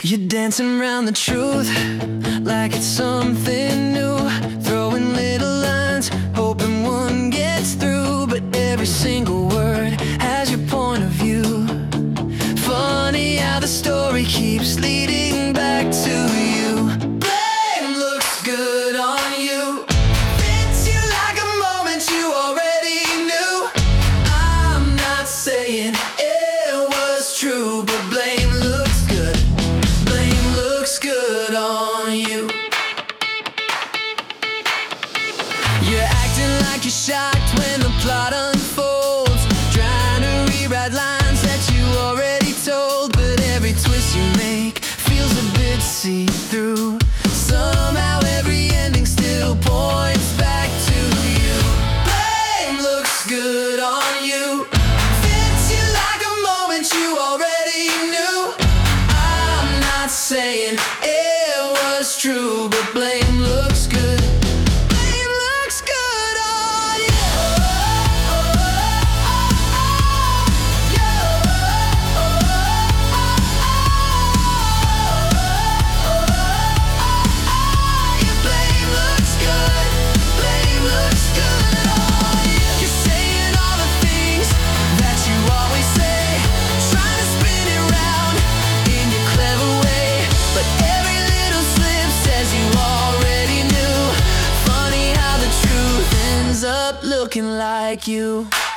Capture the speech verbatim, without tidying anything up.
You're dancing around the truth like it's something new, throwing little lines, hoping one gets through. But every single word has your point of view. Funny how the story keeps leading back to you. Blame looks good on you, fits you like a moment you already knew. I'm not saying it was true, but blame looks good. Blame looks good on you. You're acting like you're shocked when the plot unfolds, trying to rewrite lines that you already told. But every twist you make feels a bit see-through. Somehow every ending still points back to you. Blame looks good on you, fits you like a moment you already knew. I'm not saying it was true, but blame looks good. Blame looks good on you. Your blame looks good. Blame looks good on you. You're saying all the things that you always say, trying to spin it round in your clever way. But every little slip says you already knew. Funny how the truth ends up looking like you.